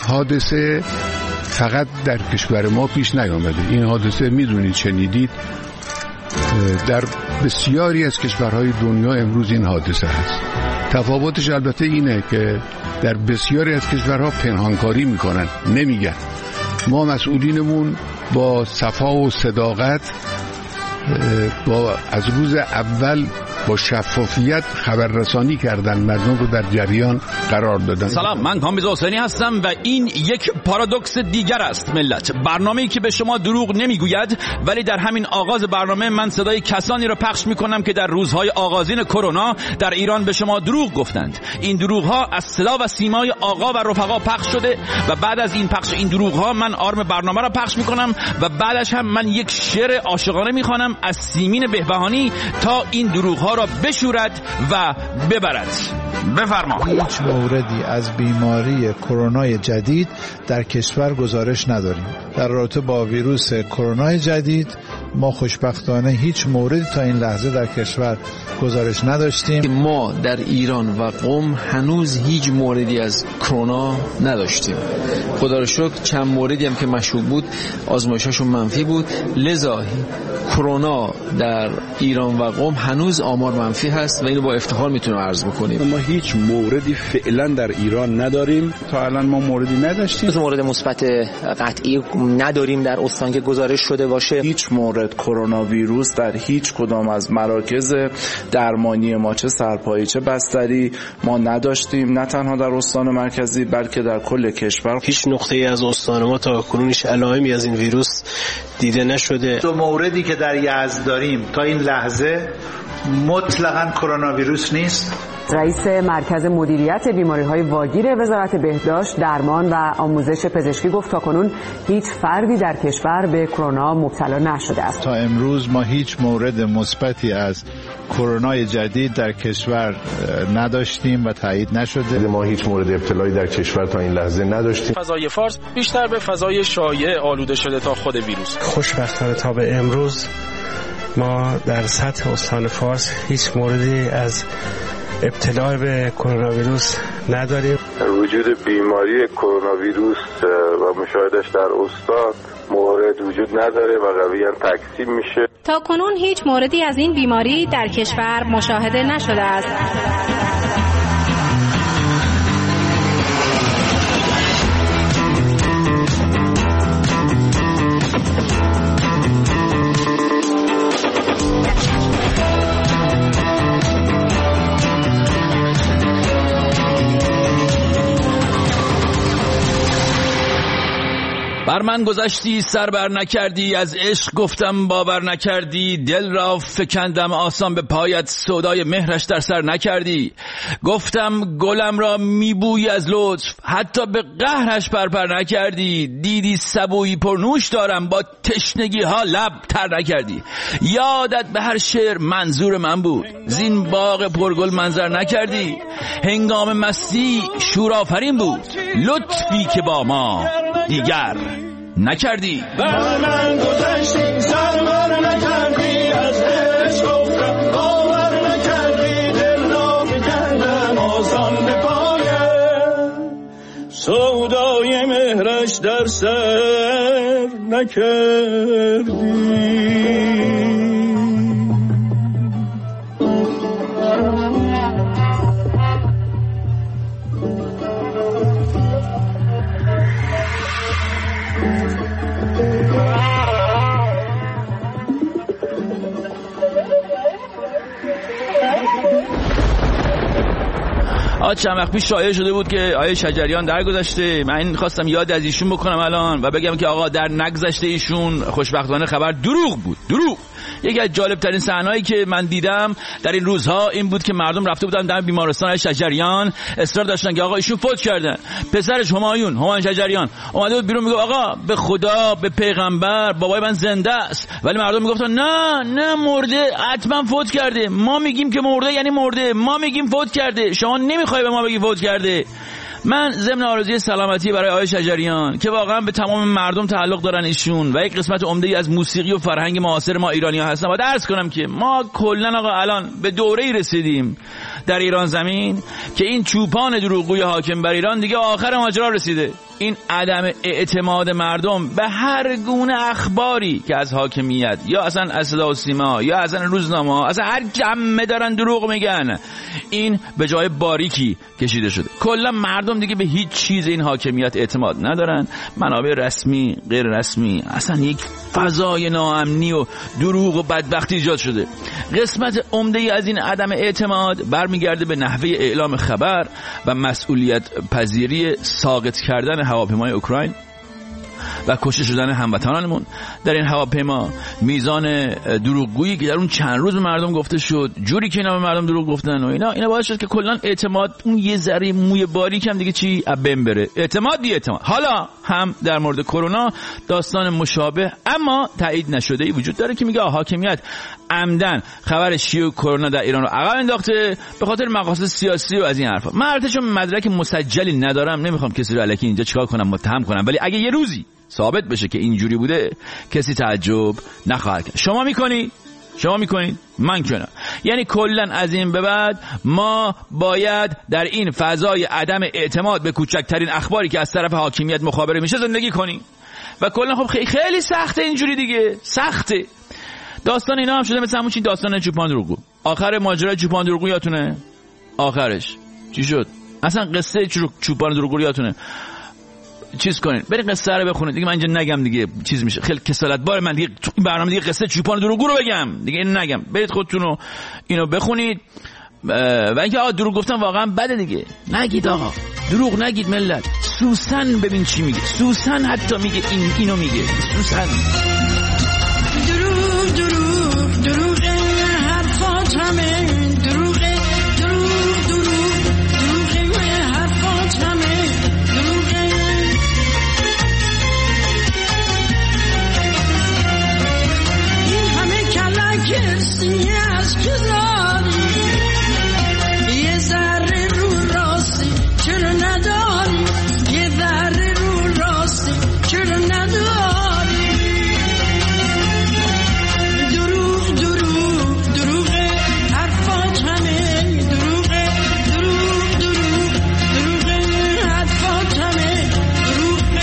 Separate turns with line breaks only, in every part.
حادثه فقط در کشور ما پیش نیامده. این حادثه میدونید، شنیدید، در بسیاری از کشورهای دنیا امروز این حادثه هست. تفاوتش البته اینه که در بسیاری از کشورها پنهانکاری میکنن، نمیگن. ما مسئولینمون با صفا و صداقت از روز اول با شفافیت خبررسانی کردن، مردم رو در جریان قرار دادن.
سلام، من کامبیز حسینی هستم و این یک پارادوکس دیگر است ملت. برنامه‌ای که به شما دروغ نمیگوید، ولی در همین آغاز برنامه من صدای کسانی را پخش میکنم که در روزهای آغازین کرونا در ایران به شما دروغ گفتند. این دروغ‌ها از صدا و سیمای آقا و رفقا پخش شده و بعد از این پخش این دروغ‌ها من آرم برنامه را پخش میکنم و بعدش هم من یک شعر عاشقانه میخوانم از سیمین بهبهانی تا این دروغ‌ها را بشورد و ببرد. بفرما.
هیچ موردی از بیماری کرونا جدید در کشور گزارش نداریم. در رابطه با ویروس کرونا جدید ما خوشبختانه هیچ موردی تا این لحظه در کشور گزارش نداشتیم.
ما در ایران و قم هنوز هیچ موردی از کرونا نداشتیم. خدا رو شکر چند موردی هم که مشکوک بود آزمایشاشون منفی بود، لذا کرونا در ایران و قم هنوز آمار منفی هست و اینو با افتخار میتونیم عرض بکنیم.
ما هیچ موردی فعلا در ایران نداریم. تا الان ما موردی نداشتیم.
مورد مثبت قطعی نداریم در استان که گزارش شده باشه.
هیچ مورد کرونا ویروس در هیچ کدام از مراکز درمانی ما، چه سرپایی چه بستری، ما نداشتیم، نه تنها در استان مرکزی بلکه در کل کشور.
هیچ نقطه‌ای از استان ما تا کنونش علائمی از این ویروس دیده نشده.
دو موردی که در یزد داریم تا این لحظه مطلقاً کرونا ویروس نیست.
رئیس مرکز مدیریت بیماری‌های واگیر وزارت بهداشت، درمان و آموزش پزشکی گفت تاکنون هیچ فردی در کشور به کرونا مبتلا نشده است.
تا امروز ما هیچ مورد مثبتی از کرونا جدید در کشور نداشتیم و تایید نشده.
ما هیچ مورد ابتلایی در کشور تا این لحظه نداشتیم.
فضای فارس بیشتر به فضای شایع آلوده شده تا خود ویروس.
خوشبختانه تا به امروز ما در سطح استان فارس هیچ موردی از ابتلا به کرونا ویروس نداریم.
وجود بیماری کرونا ویروس و مشاهدش در استان مورد وجود نداره و قویاً تکذیب میشه.
تا کنون هیچ موردی از این بیماری در کشور مشاهده نشده است.
بر من گذشتی سر بر نکردی، از عشق گفتم باور نکردی، دل را فکندم آسان به پایت، سودای مهرش در سر نکردی. گفتم گلم را میبویی از لطف، حتی به قهرش پرپر نکردی. دیدی سبویی پرنوش دارم، با تشنگی ها لب تر نکردی. یادت به هر شعر منظور من بود، زین باغ پرگل منظر نکردی. هنگام مستی شورآفرین بود، لطفی که با ما دیگر نکردی.
بر من گذشتی سر بر نکردی، از عشق گفتم باور نکردی، دل را فکندم آسان به پایت، سودای مهرش در سر نکردی.
چند وقت پیش شایعه شده بود که آقای شجریان درگذشته. من خواستم یاد از ایشون بکنم الان و بگم که آقا در نگذشته ایشون خوشبختانه خبر دروغ بود. دروغ. یکی از جالب ترین صحنه‌ای که من دیدم در این روزها این بود که مردم رفته بودن در بیمارستان شجریان، اصرار داشتن که آقا ایشون فوت کردن. پسرش هومایون شجریان اومده بود بیرون، میگه آقا به خدا به پیغمبر بابای من زنده است، ولی مردم میگفتن نه مرده، حتما فوت کرده. ما میگیم که مرده یعنی مرده، ما میگیم فوت کرده، شما نمیخوای به ما بگی فوت کرده. من ضمن آرزوی سلامتی برای آقای شجریان که واقعا به تمام مردم تعلق دارن ایشون و یک قسمت عمده‌ای از موسیقی و فرهنگ معاصر ما ایرانی‌ها هستن، باید عرض کنم که ما کلا آقا الان به دوره‌ای رسیدیم در ایران زمین که این چوپان دروغگوی حاکم بر ایران دیگه آخر ماجرا رسیده. این عدم اعتماد مردم به هر گونه اخباری که از حاکمیت یا اصلا از صدا و سیما یا اصلا روزنامه اصلا هر جمعه دارن دروغ میگن، این به جای باریکی کشیده شده. کلا مردم دیگه به هیچ چیز این حاکمیت اعتماد ندارن. منابع رسمی غیر رسمی اصلا یک فضای ناامنی و دروغ و بدبختی ایجاد شده. قسمت عمده از این عدم اعتماد برمیگرده به نحوه اعلام خبر و مسئولیت پذیری ساقط کردن هواپیمای اوکراین و کشته شدن هموطنانمون در این هواپیما. میزان دروغگویی که در اون چند روز به مردم گفته شد، جوری که اینا به مردم دروغ گفتن و اینا باعث شد که کلا اعتماد اون یه ذره موی باریک هم دیگه چی بین بره. اعتماد بی اعتماد. حالا هم در مورد کرونا داستان مشابه اما تایید نشده ای وجود داره که میگه حاکمیت عمدن خبر شیوع کرونا در ایران رو عقب انداخته به خاطر مقاصد سیاسی و از این حرفا. من البته چون مدرک مسجلی ندارم نمیخوام کسی رو الکی اینجا چیکار کنم متهم کنم، ولی اگه یه روزی ثابت بشه که اینجوری بوده کسی تعجب نخواهد کرد. شما میکنید؟ من کنم. یعنی کلا از این به بعد ما باید در این فضای عدم اعتماد به کوچکترین اخباری که از طرف حاکمیت مخابره میشه زندگی کنیم و کلا خب خیلی سخته اینجوری دیگه، سخته. داستان اینا هم شده مثل همون چی داستان چوپان دروغگو. آخر ماجرا چوپان دروغگو یادتونه؟ آخرش چی شد؟ اصلا قصه چوپان دروغگو یادتونه؟ چیز کنین برید قصه رو بخونید دیگه. من اینجا نگم دیگه چیز میشه خیلی کسالت بار من دیگه تو این برنامه دیگه قصه چوپان دروغگو رو بگم دیگه، این نگم. برید خودتون اینو بخونید و اینکه دروغ گفتن واقعا بده دیگه. نگید آقا دروغ نگید ملت. سوسن ببین چی میگه. سوسن حتی میگه اینو میگه. سوسن
دروغ حرفات همه دروغ حرفات همه دروغ. این همه کلک سینه از کزاری یه ذره رو راستی چرا نداری، یه ذره رو راستی چرا نداری. دروغ حرفات همه دروغ حرفات همه دروغ.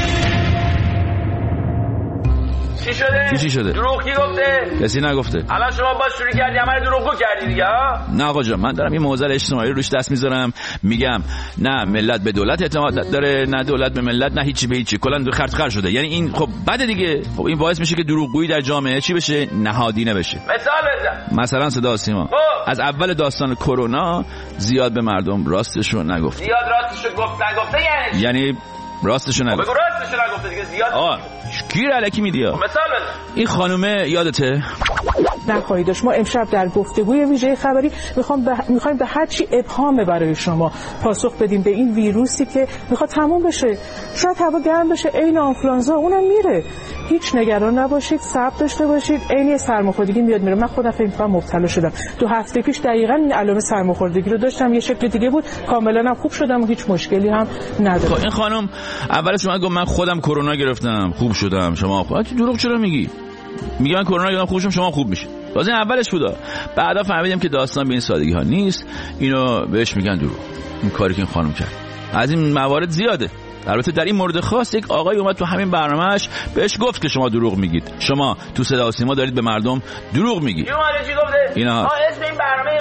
چی شده؟
دروغ کی گفته؟
کسی نگفته.
الان شما باز شروع کردی همه دروغگو کردی دیگه ها؟
نه آقا جان، من دارم این موضوع اجتماعی روش دست میذارم، میگم نه ملت به دولت اعتماد داره، نه دولت به ملت، نه هیچی به هیچی، کلا خرد شده. یعنی این خب بده دیگه. خب این باعث میشه که دروغگویی در جامعه چی بشه؟ نهادینه بشه.
مثال بزن.
مثلا صدا و سیما از اول داستان کرونا زیاد به مردم راستشو نگفت.
زیاد راستشو نگفته
یعنی راستشو نگفت.
بگو راستشو نگفته دیگه. زیاد
گیر الکی میدیا.
مثال بزن.
این خانومه یادته؟
نخواهید داشت. ما امشب در گفتگوی ویژه خبری میخوایم به هر چی ابهام برای شما پاسخ بدیم به این ویروسی که میخواد تموم بشه. شاید هوا گرم بشه عین آنفلانزا، اونم میره. هیچ نگران نباشید، صبر داشته باشید. عین سرماخوردگی میاد میره. من خودم فکر کنم مبتلا شدم 2 هفته پیش دقیقاً این علائم سرماخوردگی رو داشتم، یه شکل دیگه بود، کاملا هم خوب شدم و هیچ مشکلی هم ندارم.
این خانم اولش من گفت من خودم کرونا گرفتم خوب شدم، شما دروغ چرا میگی؟ میگن کرونا گرفتم خوب شدم شما خوب میشی. واسه اولش بودا، بعدا فهمیدیم که داستان به این سادگی ها نیست. اینو بهش میگن دروغ. این کاری که این خانم کرد از این موارد زیاده. البته در این مورد خاص یک آقای اومد تو همین برنامه‌اش بهش گفت که شما دروغ میگید، شما تو صدا و سیما دارید به مردم دروغ میگید.
چی گفته؟
اینا
اسم این برنامه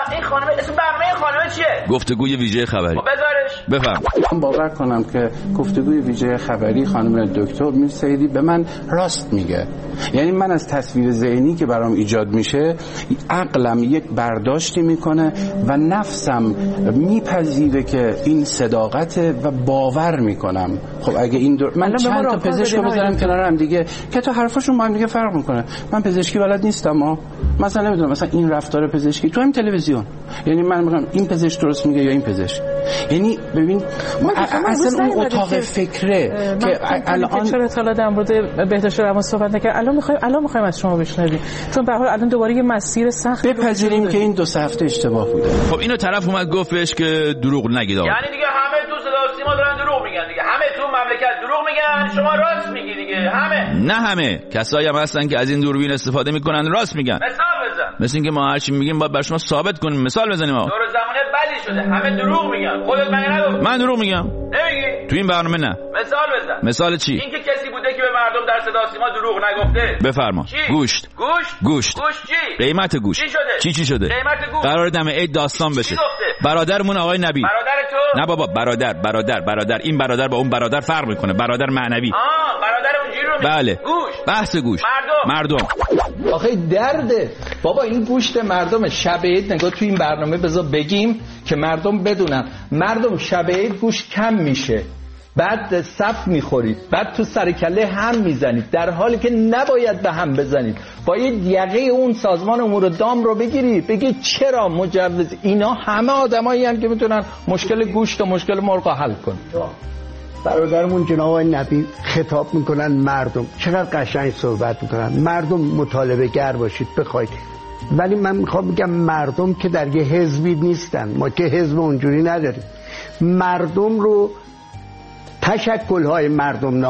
اسم برنامه خانم چیه؟
گفتگوی ویژه خبری.
بذارش.
بفهم.
من باور کنم که گفتگوی ویژه خبری خانم دکتر میرسیدی به من راست میگه. یعنی من از تصویر ذهنی که برام ایجاد میشه عقلم یک برداشتی میکنه و نفسم میپذیره که این صداقته و باور میکنم. خب اگه این من چند تا پزشک بذارم کنار هم دیگه که تا حرفاشون با هم دیگه فرق میکنه. من پزشکی بلد نیستم مثلا نمیدونم مثلا این رفتار پزشکی تو هم تلویزیون، یعنی من میگم این پزشک درست میگه یا این پزشک. یعنی ببین اصلا اون اتاق فکره که الان
چرا اطلاع در مورد بهداشت روان صحبت نکرد، الان میخوایم از شما بشنویم، چون به هر حال الان دوباره یه مسیر سخت
بپذیریم که این 2 هفته اشتباه بوده.
خب اینو طرف اومد گفتش که دروغ نگید.
یعنی دیگه همه تو صدا و سیما دارن دروغ میگن دیگه، همه تو مملکت دروغ میگن، شما راست میگی دیگه.
نه همه کسایی هم هستن که از این دوربین استفاده میکنن راست میگن.
مثال بزن.
مثل اینکه ما هر چی میگیم باید بر شما ثابت کنیم. مثال بزنیم.
دور زمانه شده، همه دروغ میگن. خودت مگه نگفتی؟
من دروغ میگم؟
نمیگی؟
تو این برنامه نه.
مثال بزن.
مثال چی؟
این که کسی بوده که به مردم در صدا سیما دروغ نگفته.
بفرما.
چی؟
گوشت
گوشت
چی؟ قیمت گوشت
چی شده؟
قیمت گوشت قرار دم عید داستان بشه. برادرمون آقای نبی.
برادر تو؟
نه بابا، برادر این برادر با اون برادر فرق میکنه. برادر معنوی.
برادر اونجوری رو میگه.
بله. بحث گوشت. مردم.
آخه درده بابا، این گوشت مردم. شب عید نگاه تو این برنامه بذار بگیم که مردم بدونن. مردم شب عید گوشت کم میشه، بعد صف میخورید، بعد تو سر کله هم میزنید، در حالی که نباید به هم بزنید. باید یقه اون سازمان امور دام رو بگیرید، بگید چرا مجوز. اینا همه آدمایی هستند که میتونن مشکل گوشت و مشکل مرغ حل کنن.
برادرمون جناب آقای نبی خطاب میکنن مردم، چقدر قشنگ صحبت میکنن. مردم مطالبه گر باشید بخواید، ولی من میخوام بگم مردم که در یه حزبی نیستن. ما که حزب اونجوری نداریم. مردم رو تشکل‌های مردم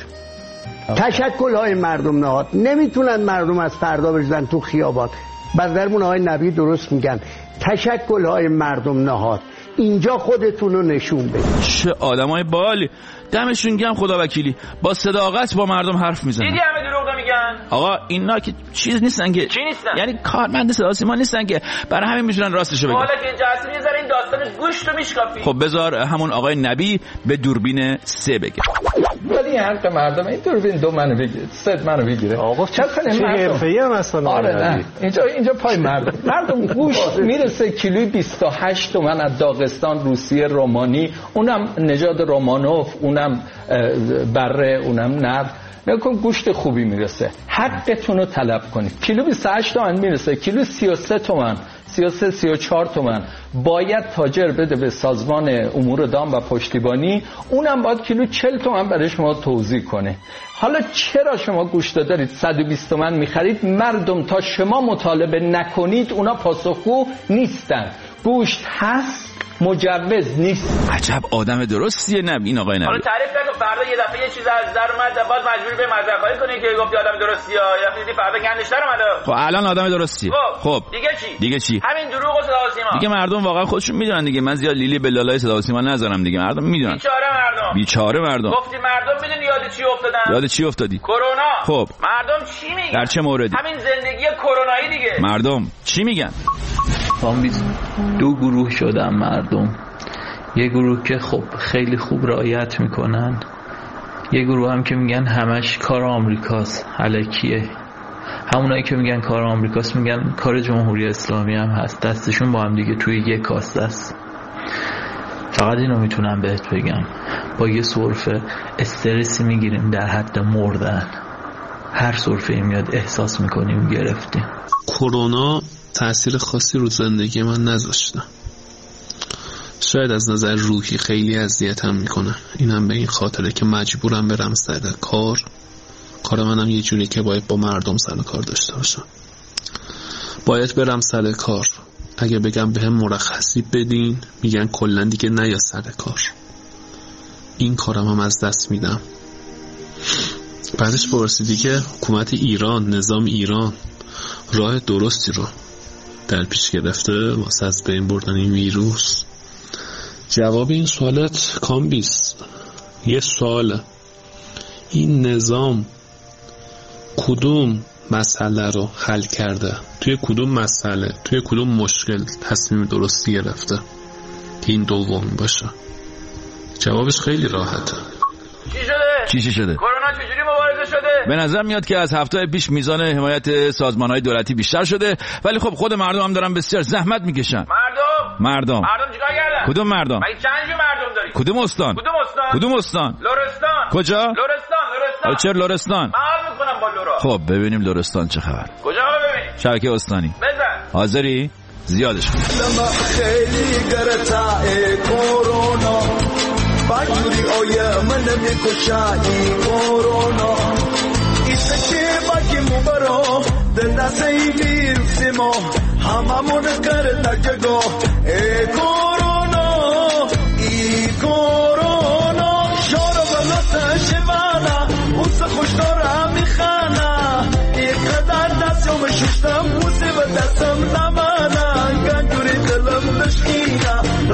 نهاد نمیتونن مردم از فردا بریزن تو خیابان. برادرمون آقای نبی درست میگن، تشکل‌های مردم نهاد. اینجا خودتون رو نشون بدید.
چه آدمای بالی، دمشون گرم. خدا وکیلی با صداقت با مردم حرف میزنن.
دیدی همه دروغ میگن.
آقا اینا که چیز نیستن که
چی نیستن؟
یعنی کارمند صدا سیما نیستن که برای همین میتونن راستشو بگن.
حالا که جاسم یه ذره این داستان گوشت رو میشکافی.
خب بذار همون آقای نبی به دوربین 3 بگه.
ولی این حق مردم. این دوربین 2 منو بگیره، 3 منو بگیره.
آقا چه حرفه‌ای هم اصلا.
آره نه، اینجا پای مردم گوشت میرسه کیلوی 28 تومن از داغستان، روسیه، رومانی، اونم نژاد رومانوف، اونم بره، اونم نر. نکن گوشت خوبی میرسه، حقتون رو طلب کنید. کیلو 28 تومن میرسه، کیلو 33 تومن، 33-34 تومن باید تاجر بده به سازمان امور دام و پشتیبانی، اونم باید کیلو 40 تومن برای شما توزیع کنه. حالا چرا شما گوشت دارید 120 تومن میخرید؟ مردم تا شما مطالبه نکنید اونا پاسخگو نیستن. گوشت هست، مجوز نیست.
عجب آدم درستیه نبی این آقای نبی.
حالا تعریف نکن، فردا یه دفعه یه چیز از در اومد باز مجبوری به معذرت خواهی کنی که گفتی آدم درستیه، یا دیدی فردا گندش در اومد.
خب الان آدم درستیه.
خب دیگه چی؟ همین دروغ و صدا و سیما.
دیگه مردم واقعا خودشون میدونن دیگه. من زیاد لیلی به لالای صدا و سیما نذارم دیگه. مردم میدونن. بیچاره مردم.
گفتی مردم میدونی یاد چی
افتادی؟
کرونا.
خب
مردم چی میگن؟
در چه موردی؟
همین زندگی کرونایی دیگه.
مردم چی میگن؟
دو گروه شدن مردم. یه گروه که خب خیلی خوب رعایت میکنن، یه گروه هم که میگن همش کار آمریکاست، الکیه. همونایی که میگن کار آمریکاست میگن کار جمهوری اسلامی هم هست، دستشون با هم دیگه توی یک کاسه است. فقط اینو میتونم بهت بگم، با یه سرفه استرسی میگیریم در حد مردن. هر سرفه میاد احساس میکنیم گرفتیم.
کرونا تأثیر خاصی رو زندگی من نذاشته. شاید از نظر روحی خیلی اذیتم میکنه. اینم به این خاطره که مجبورم برم سر کار منم یه جوری که باید با مردم سر کار داشته باشم. باید برم سر کار. اگه بگم بهم مرخصی بدین میگن کلا دیگه نیا سر کار. این کارم هم از دست میدم. بعدش پرسیدی که حکومت ایران، نظام ایران راه درستی رو در پیش گرفته واسه از بین بردن این ویروس. جواب این سوالت کامبیست. یه سوال، این نظام کدوم مسئله رو حل کرده؟ توی کدوم مسئله، توی کدوم مشکل تصمیم درستی گرفته که این دوم باشه؟ جوابش خیلی راحته.
چی
شده؟
کرونا چجوری مبارزه شده؟
به نظر میاد که از هفته پیش میزان حمایت سازمان‌های دولتی بیشتر شده، ولی خب خود مردم هم دارن بسیار زحمت میکشن. مردم
چیکار کردن؟
کدوم مردم؟
مگه چند جور مردم داری؟
کدوم استان؟ لرستان. کجا؟
لرستان.
چرا لرستان؟
من میکنم با لورا.
خب ببینیم لرستان چه خبر.
کجا ببینیم؟
شبکه استانی.
بزن.
حاضری؟ زیادش کن.
خیلی گرتا کرونا بجوری آیا من میکشایی کرونا ایسه که باکی مبارا دل دستی ویروسی ما هممون کرد جگا ای کرونا شارو بلوت شمانا اوست خوش دارم میخانا اینقدر دستم ششتم موسی و دستم نمانا گنجوری دلم نشکینا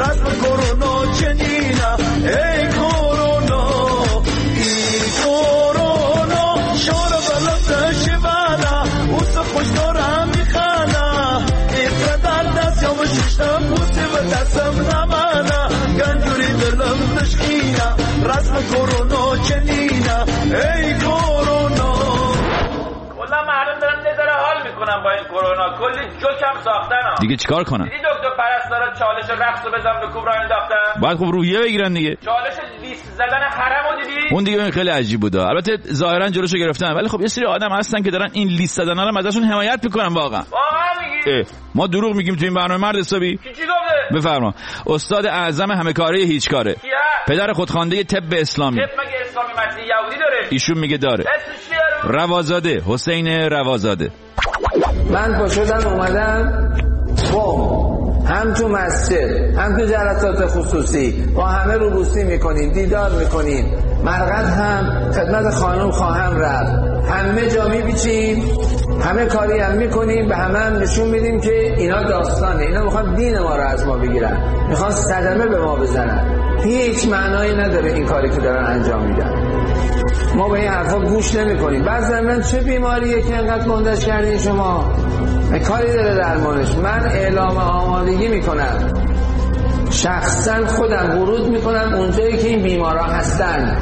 با این کرونا کلی جوکم ساختن
دیگه چیکار کنن؟
دیدی دکتر پرستارا چالش رقص رو بزن به کوب را انداختن؟
باید خب روحیه بگیرن دیگه.
چالش لیست زدن حرمو دیدی؟
اون دیگه خیلی عجیب بود. البته ظاهرا جلوشو گرفتن، ولی خب یه سری آدم هستن که دارن این لیست زدنا رو ازشون حمایت میکنن. واقعا
میگی؟
ما دروغ میگیم تو این برنامه مرد حسابی؟
چی گفته؟
بفرما. استاد اعظم همه کاره هیچ کاره.
کیه؟
پدر خودخوانده طب اسلامی.
طب مگه اسلامی متن یهودی داره؟
ایشون میگه داره.
اسمش چیه؟
روازاده، حسین روازاده.
من پا شدم اومدم هم تو مسجد هم تو جلسات خصوصی با همه روبوسی میکنیم، دیدار میکنیم، مرقد هم خدمت خانم خواهم رفت، همه جا میبیچیم، همه کاری هم میکنیم، به همه هم نشون میدیم که اینا داستانه، اینا میخوان دین ما رو از ما بگیرن، میخوان صدمه به ما بزنن. هیچ معنایی نداره این کاری که دارن انجام میدن. ما به این حرفا گوش نمی کنیم. بعضی من چه بیماریه که انقدر گندش کردین شما؟ کاری داره درمانش. من اعلام آمادگی میکنم، شخصا خودم ورود میکنم اونجایی که این بیمارا هستن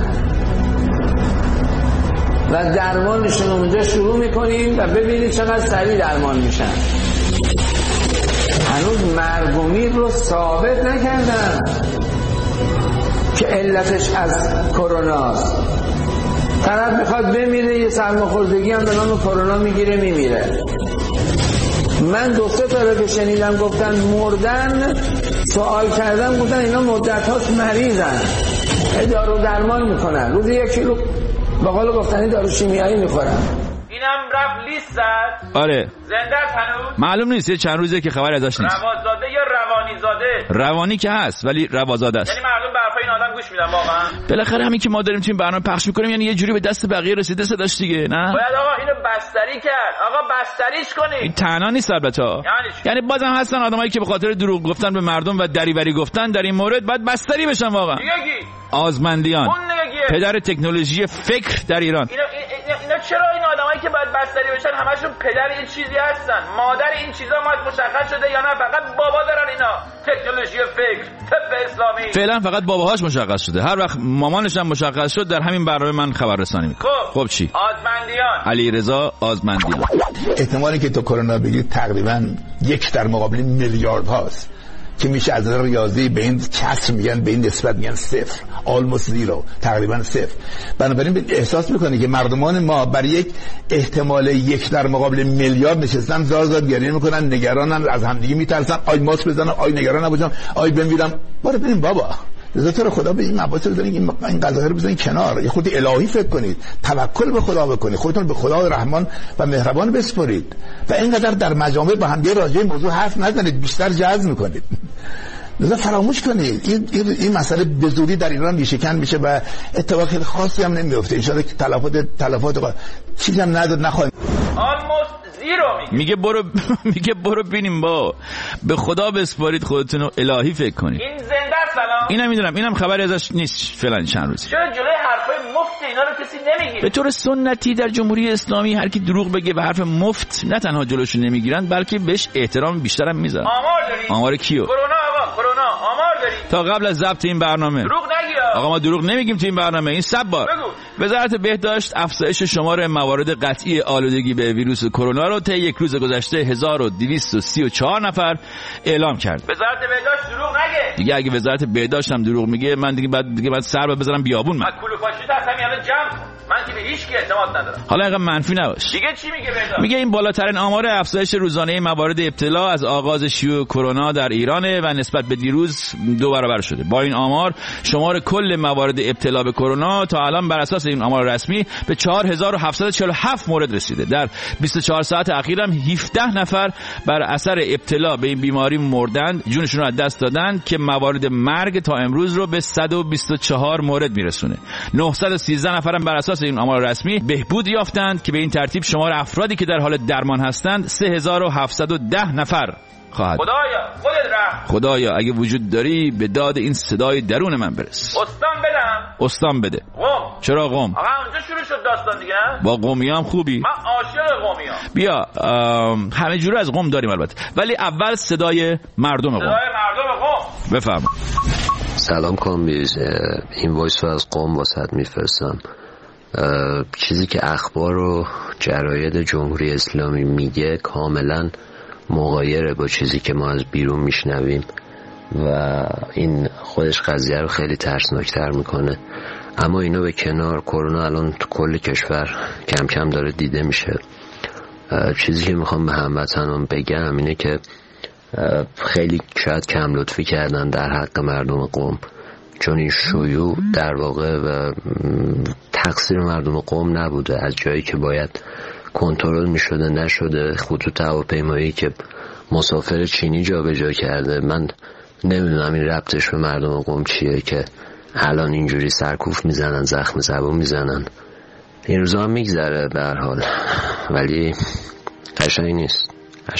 و درمانشون اونجا شروع میکنیم و ببینید چقدر سریع درمان میشن. هنوز مرگ و میر رو ثابت نکردم که علتش از کروناست. طرف میخواد بمیره، یه سرماخوردگی هم به نام کرونا میگیره میمیره. من 2-3 تا رو که شنیدم گفتن مردن، سوال کردم گفتن اینا مدت هاست مریضن، دارو درمان میکنن، روزی 1 کیلو به قول گفتنی دارو شیمیایی میخورن.
اینم رفت لیست زد.
آره.
زنده است هنوز؟
معلوم نیست، یه چند روزه که خبری ازش نیست.
روازاده یا روانی زاده؟
روانی که هست ولی روازاده است.
یعنی مردم به حرفای این آدم گوش میدن واقعا؟
بالاخره همین که ما داریم تو این برنامه پخش میکنیم یعنی یه جوری به دست بقیه رسیده صداش دیگه، نه؟
باید آقا اینو بستری کرد. آقا بستریش کنید.
این تنها نیست البته. یعنی بازم هستن آدمایی که به خاطر دروغ گفتن به مردم و دریوری گفتن در این مورد باید بستری بشن واقعا. آزمندیان، پدر تکنولوژی فکر در ایران.
اینا چرا این آدمایی که باید بستری بشن همشون پدر این چیزی هستن؟ مادر این چیزا ما مشخص شده یا نه فقط بابا دارن اینا؟ تکنولوژی فکر، طب اسلامی.
فعلا فقط باباهاش مشخص شده. هر وقت مامانش هم مشخص شد در همین برنامه من خبررسانی میکنم. خب چی؟
آزمندیان.
علیرضا آزمندیان.
احتمالی که تو کرونا بگیری تقریبا 1 در مقابل میلیارد هاست که میشه از نظر ریاضی به این کسر میگن، به این نسبت میگن 0، almost 0، تقریبا 0. بنابراین احساس میکنه که مردمان ما برای یک احتمال 1 در مقابل میلیارد نشستن زار گریه میکنن، نگرانن، از همدیگه میترسن، آی ماسک بزنم، آی نگران نباشم، آی بمیرم. برو بریم بابا، لذا تو رو خدا به این مباحث بزنید، این قضایا رو بزنید کنار، یه خود الهی فکر کنید، توکل به خدا بکنید، خودتون به خدا رحمان و مهربان بسپرید و اینقدر در مجامع با هم راجع به موضوع حرف نزنید، بیشتر جذب میکنید. لذا فراموش کنید این مسئله به زودی در ایران ریشه‌کن میشه و اتفاق خیلی خاصی هم نمیفته. ان شاءالله که تلفات چیزی هم نداد نخواهیم.
میگه برو ببینیم با به خدا بسپارید خودتون رو، الهی فکر کنید.
این زنده است الان؟
اینم میدونم، اینم خبری ازش نیست فعلا چند روزی.
چرا جلوی حرفای مفت اینا رو کسی نمیگیره؟
به طور سنتی در جمهوری اسلامی هر کی دروغ بگه و حرف مفت نه تنها جلوشو نمیگیرن بلکه بهش احترام بیشتر هم میذارن.
آمار داری؟
آمار کیو؟
کرونا آمار داری؟
تا قبل از ضبط این برنامه
دروغ نگی
آقا، ما دروغ نمیگیم تو این برنامه. این 100 بار وزارت بهداشت افزایش شمار موارد قطعی آلودگی به ویروس کرونا رو طی یک روز گذشته 1234 نفر اعلام کرد.
وزارت بهداشت دروغ نگه
دیگه. اگه وزارت بهداشت هم دروغ میگه من دیگه بعد سر بزنم بیابون. من
کلوپاشی تا همین الان جمع، من که به هیچ کی اعتماد ندارم.
حالا اینقدر منفی نباش.
دیگه چی میگه بهداشت؟
میگه این بالاترین آمار افزایش روزانه موارد ابتلا از آغاز شیوع کرونا در ایرانه و نسبت به دیروز 2 برابر شده. با این آمار شمار کل موارد ابتلا به کرونا تا الان بر اساس این آمار رسمی به 4747 مورد رسیده. در 24 ساعت اخیر هم 17 نفر بر اثر ابتلا به این بیماری مردند، جونشون رو از دست دادن که موارد مرگ تا امروز رو به 124 مورد میرسونه. 913 نفر هم بر اساس این آمار رسمی بهبود یافتند که به این ترتیب شمار افرادی که در حال درمان هستند 3710 نفر خواهد.
خدایا خودت رحم.
خدایا اگه وجود داری به داد این صدای درون من برس. استان بده.
قم.
چرا قم؟
آقا اونجا شروع شد داستان دیگه.
با قمیام خوبی؟
من عاشق قمیام.
بیا همه جوره از قم داریم البته، ولی اول صدای مردم قم.
صدای مردم قم.
بفرما.
سلام کامبیز، این وایس رو از قم واسط میفرستم.
چیزی که اخبار و جراید جمهوری اسلامی میگه کاملا مغایره با چیزی که ما از بیرون میشنویم و این خودش قضیه رو خیلی ترسناکتر میکنه. اما اینو به کنار، کرونا الان تو کل کشور کم کم داره دیده میشه. چیزی که میخوام به هموطنان بگم اینه که خیلی شاید کم لطفی کردن در حق مردم قم، چون این شیوع در واقع و تقصیر مردم قم نبوده. از جایی که باید کنترل میشده نشده. خطوط هواپیمایی که مسافر چینی جابجا کرده، من نمیدونم این ربطش به مردم قم چیه که الان اینجوری سرکوف میزنن، زخم زبون میزنن. این روزا هم میگذره به هر حال، ولی قشنگ نیست.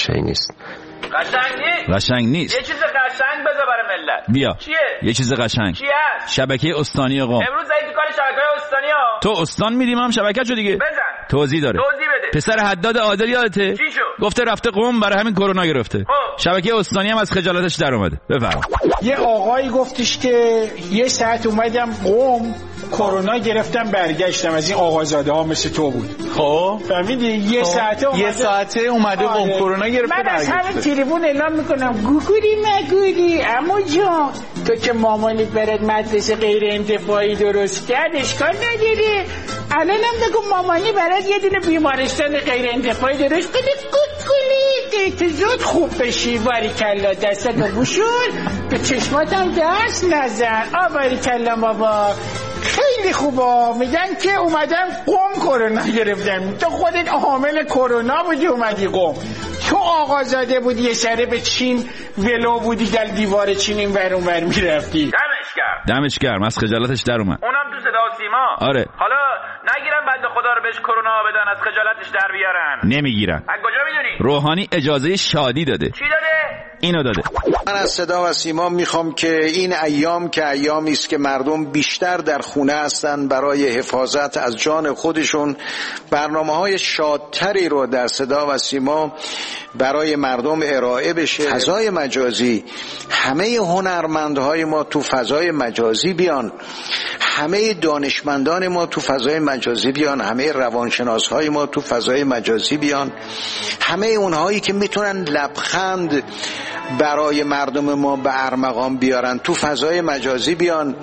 قشنگ نیست.
یه چیز قشنگ بذار برای ملت.
بیا.
چیه؟
یه چیز قشنگ.
چیه؟
شبکه استانی قم.
امروز زدی کار شبکه استانی ها.
تو استان میریم هم شبکه شو دیگه.
بزن.
توضیح داره.
توضیح بده.
پسر حداد عادل یادته؟
چی شد؟
گفته رفته قم برای همین کرونا گرفته. شبکه استانی هم از خجالتش در اومده. بفرما.
یه آقایی گفتش که یه ساعت اومدم قم کرونا گرفتم برگشتم. از این آقازاده ها مثل تو بود.
خب
فهمیدی؟ یه ساعته اومده
قم کرونا گرفته
من از
برگشته.
همه تلفن اعلام میکنم گوگولی مگولی عمو جان تو که مامانی برات مدرسه غیر انتفاعی درست کرد اشکال نداره. الانم بگو مامانی برات یه دونه بیمارستان غیر انتفاعی درست کنه. گوگولی تو زود خوب بشی. باریکلا دستت رو بوشون به چشماتم دست نزن. باریکلا بابا خیلی خوبا. میگن که اومدن قم کرونا گرفتن. تو خودت حامل کرونا بودی اومدی قم. تو آقازاده بودی یه سره به چین ولو بودی در دیوار چین این ور اون ور میرفتی.
دمش گرم از خجالتش در اومد.
اونم تو صدا و سیما.
آره.
حالا نگیرن بنده خدا رو بهش کرونا بدن از خجالتش در بیارن.
نمیگیرن.
از کجا میدونی؟
روحانی اجازه شادی داده.
چی داده؟
اینو داده.
من از صدا و سیما میخوام که این ایام که ایامی است که مردم بیشتر در خونه هستن برای حفاظت از جان خودشون، برنامه‌های شادتری رو در صدا و سیما برای مردم ارائه بشه. فضای مجازی، همه هنرمندهای ما تو فضای مجازی بیان، همه دانشمندان ما تو فضای مجازی بیان، همه روانشناسهای ما تو فضای مجازی بیان، همه اونهایی که میتونن لبخند برای مردم ما به ارمغان بیارن تو فضای مجازی بیان.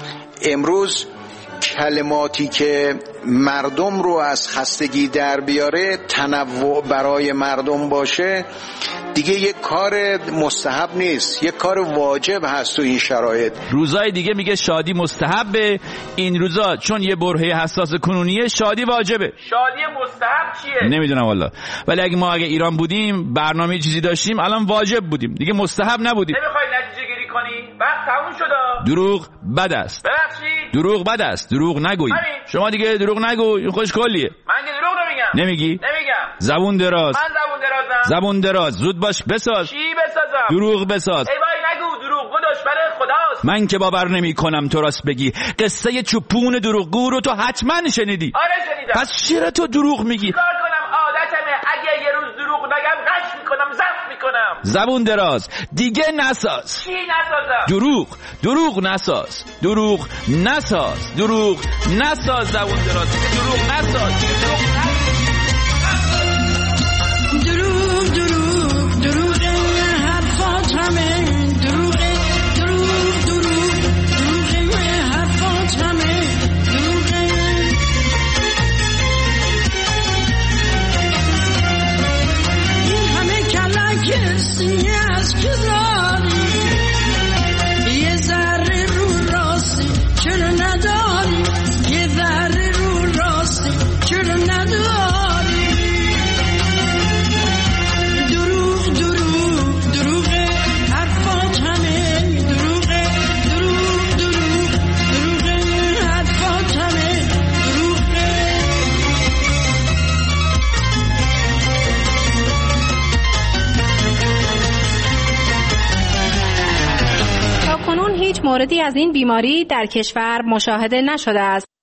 امروز کلماتی که مردم رو از خستگی در بیاره، تنوع برای مردم باشه، دیگه یک کار مستحب نیست، یک کار واجب هست تو این شرایط.
روزای دیگه میگه شادی مستحبه، این روزا چون یه برهه حساس کنونیه شادی واجبه.
شادی مستحب چیه؟
نمیدونم والله، ولی اگه ایران بودیم برنامه چیزی داشتیم الان واجب بودیم دیگه، مستحب نبودیم.
نمیخوای نتیجه گیری کنی؟ وقت تموم شد.
دروغ بد است.
ببخشید.
دروغ بد است. دروغ نگوی. شما دیگه دروغ نگو، این خوش کلیه.
من که دروغ نمیگم.
نمیگی؟
نمیگم.
زبون دراز.
من زبون درازم.
زبون دراز. زود باش بساز.
چی بسازم؟
دروغ بساز.
ای وای نگو، دروغگو دشمن خداست.
من که باور نمی کنم تو راست بگی. قصه چوپون دروغگو رو تو حتما شنیدی.
آره شنیدم.
پس چرا تو دروغ میگی؟
کار کنم عادتمه، اگه یه روز دروغ نگم قش میکنم، زفت میکنم.
زبون دراز. دیگه نساز.
چی نسازم؟
دروغ نساز. دروغ نساز. دروغ نساز. زبون دراز. دروغ نساز.
دروغ حرفات همه دروغه. دروغ حرفات همه دروغه. این همه کلک سینه از کداری، یه ذره رو راستی چرا نداری، یه ذره رو راستی چرا نداری.
هیچ موردی از این بیماری در کشور مشاهده نشده است.